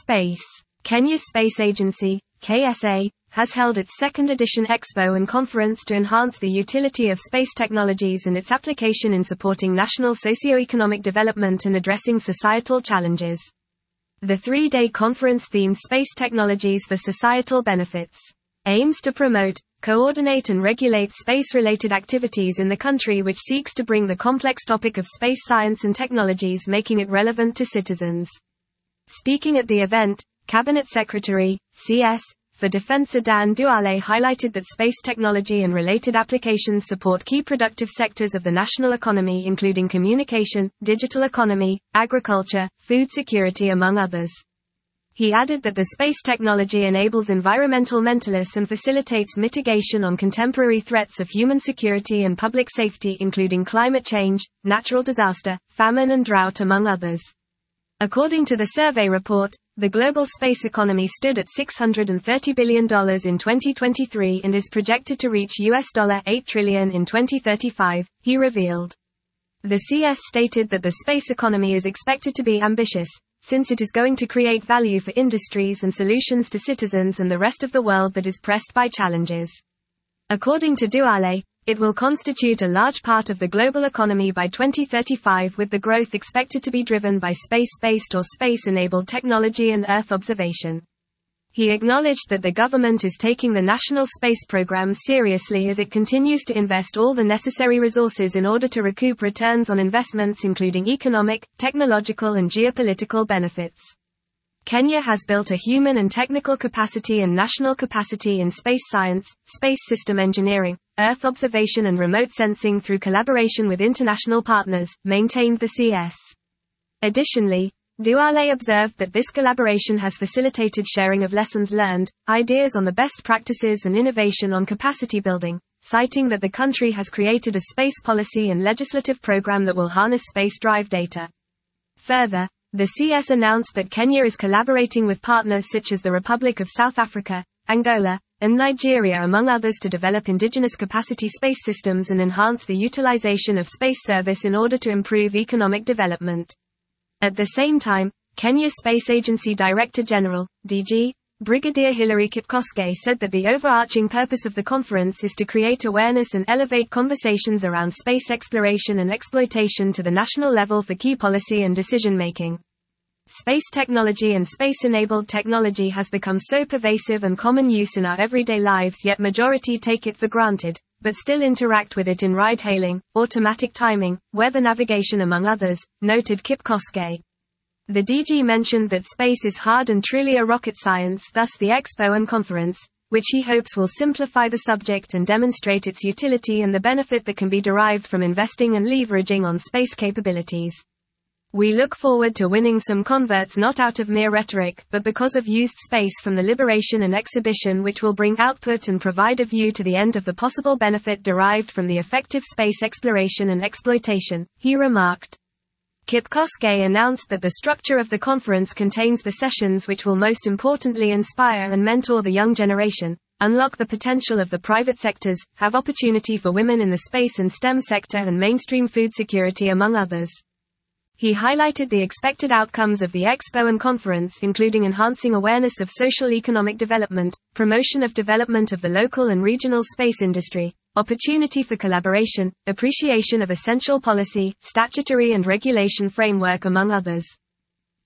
Space. Kenya Space Agency, KSA, has held its second edition Expo and Conference to enhance the utility of space technologies and its application in supporting national socio-economic development and addressing societal challenges. The three-day conference themed Space Technologies for Societal Benefits aims to promote, coordinate and regulate space-related activities in the country, which seeks to bring the complex topic of space science and technologies, making it relevant to citizens. Speaking at the event, Cabinet Secretary, CS, for Defense Adan Duale highlighted that space technology and related applications support key productive sectors of the national economy, including communication, digital economy, agriculture, food security, among others. He added that the space technology enables environmental mentalists and facilitates mitigation on contemporary threats of human security and public safety, including climate change, natural disaster, famine and drought, among others. According to the survey report, the global space economy stood at $630 billion in 2023 and is projected to reach $8 trillion in 2035, he revealed. The CS stated that the space economy is expected to be ambitious, since it is going to create value for industries and solutions to citizens and the rest of the world that is pressed by challenges. According to Duale, it will constitute a large part of the global economy by 2035, with the growth expected to be driven by space-based or space-enabled technology and Earth observation. He acknowledged that the government is taking the national space program seriously as it continues to invest all the necessary resources in order to recoup returns on investments, including economic, technological and geopolitical benefits. Kenya has built a human and technical capacity and national capacity in space science, space system engineering, Earth observation and remote sensing through collaboration with international partners, maintained the CS. Additionally, Duale observed that this collaboration has facilitated sharing of lessons learned, ideas on the best practices and innovation on capacity building, citing that the country has created a space policy and legislative program that will harness space drive data. Further, the CS announced that Kenya is collaborating with partners such as the Republic of South Africa, Angola, and Nigeria, among others, to develop indigenous capacity space systems and enhance the utilization of space service in order to improve economic development. At the same time, Kenya Space Agency Director General, DG, Brigadier Hilary Kipkoskei said that the overarching purpose of the conference is to create awareness and elevate conversations around space exploration and exploitation to the national level for key policy and decision-making. Space technology and space-enabled technology has become so pervasive and common use in our everyday lives, yet majority take it for granted, but still interact with it in ride-hailing, automatic timing, weather navigation, among others, noted Kipkoskei. The DG mentioned that space is hard and truly a rocket science, thus the Expo and Conference, which he hopes will simplify the subject and demonstrate its utility and the benefit that can be derived from investing and leveraging on space capabilities. We look forward to winning some converts, not out of mere rhetoric, but because of used space from the liberation and exhibition, which will bring output and provide a view to the end of the possible benefit derived from the effective space exploration and exploitation, he remarked. Kipkoskei announced that the structure of the conference contains the sessions which will most importantly inspire and mentor the young generation, unlock the potential of the private sectors, have opportunity for women in the space and STEM sector, and mainstream food security, among others. He highlighted the expected outcomes of the Expo and Conference, including enhancing awareness of social economic development, promotion of development of the local and regional space industry, opportunity for collaboration, appreciation of essential policy, statutory and regulation framework, among others.